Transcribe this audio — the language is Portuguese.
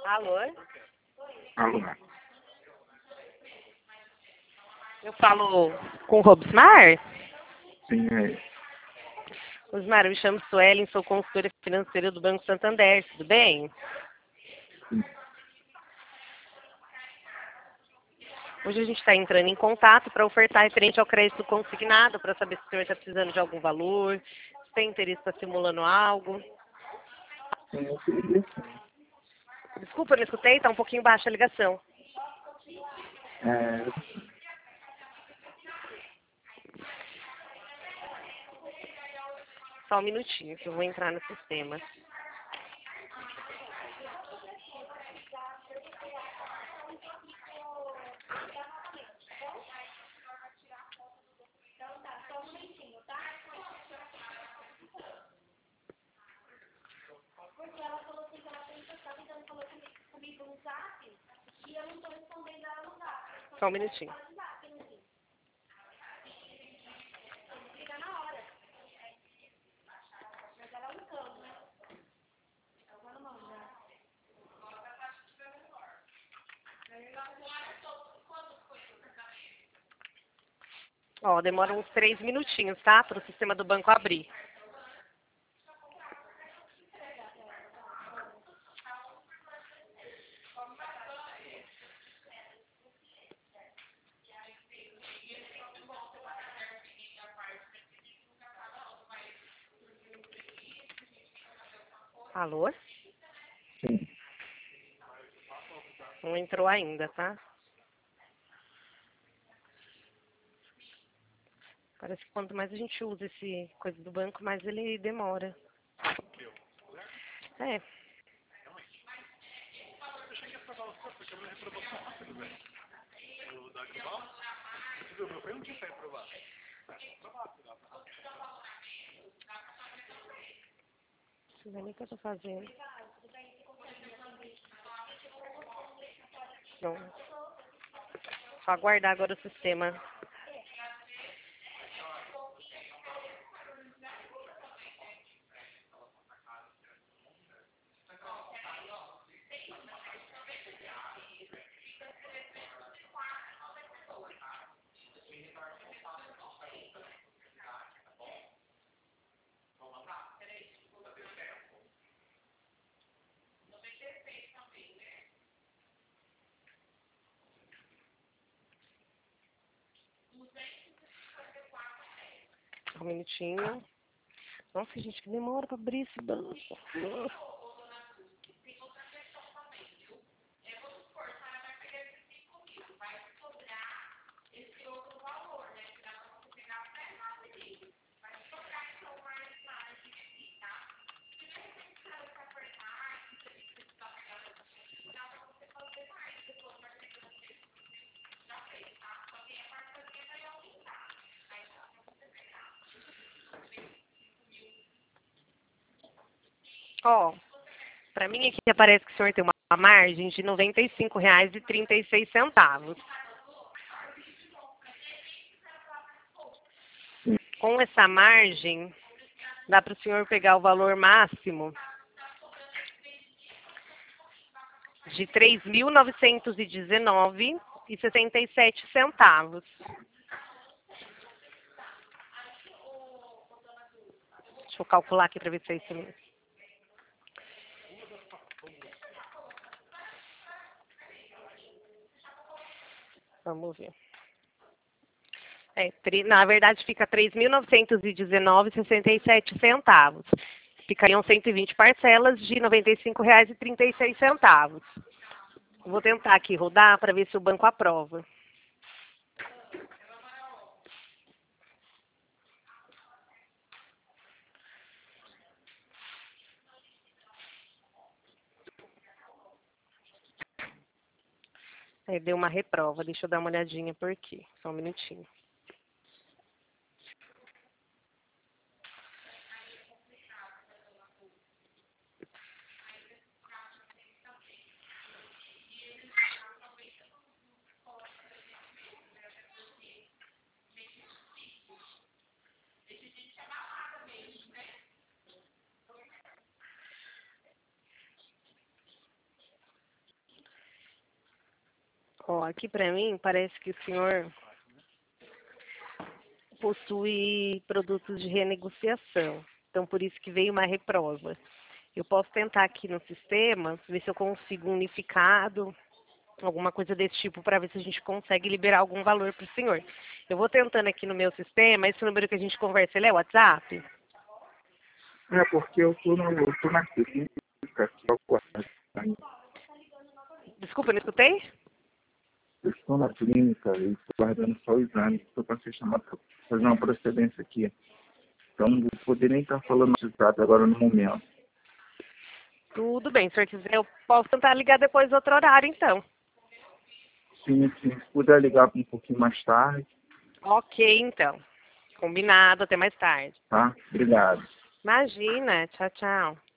Alô? Alô? Eu falo com o Robsmar? Sim, é. Robsmar, eu me chamo Suelen, sou consultora financeira do Banco Santander, tudo bem? Sim. Hoje a gente está entrando em contato para ofertar referente ao crédito consignado, para saber se o senhor está precisando de algum valor, se tem interesse, está simulando algo. Sim, eu queria sim. Desculpa, eu não escutei, está um pouquinho baixa a ligação. É, Só um minutinho que eu vou entrar no sistema. Só um minutinho. Ó, demora uns 3 minutinhos, tá? Para o sistema do banco abrir. Alô? sim. Não entrou ainda, tá? Parece que quanto mais a gente usa esse coisa do banco, mais ele demora. É. Não sei nem o que eu tô fazendo. Não. Só aguardar agora o sistema. Um minutinho. Nossa, gente, que demora pra abrir esse banco. Ó, pra mim aqui aparece que o senhor tem uma margem de R$ 95,36. Com essa margem, dá para o senhor pegar o valor máximo de R$ 3.919,67. Deixa eu calcular aqui para ver se é isso mesmo. Vamos ver. Na verdade, fica R$ 3.919,67. Ficariam 120 parcelas de R$ 95,36. Vou tentar aqui rodar para ver se o banco aprova. Deu uma reprova. Deixa eu dar uma olhadinha por quê. Só um minutinho. Ó, aqui pra mim parece que o senhor possui produtos de renegociação. Então, por isso que veio uma reprova. Eu posso tentar aqui no sistema, ver se eu consigo um unificado, alguma coisa desse tipo, para ver se a gente consegue liberar algum valor para o senhor. Eu vou tentando aqui no meu sistema. Esse número que a gente conversa, ele é WhatsApp? É porque eu tô na clínica aqui agora. Desculpa, não escutei? Eu estou na clínica e estou guardando só o exame. Estou para ser chamado para fazer uma procedência aqui. Então não vou poder nem estar falando de trato agora no momento. Tudo bem, se o senhor quiser, eu posso tentar ligar depois outro horário, então. Sim, sim. Se puder ligar um pouquinho mais tarde, Ok, então. Combinado, até mais tarde. tá? Obrigado. Imagina, tchau, tchau.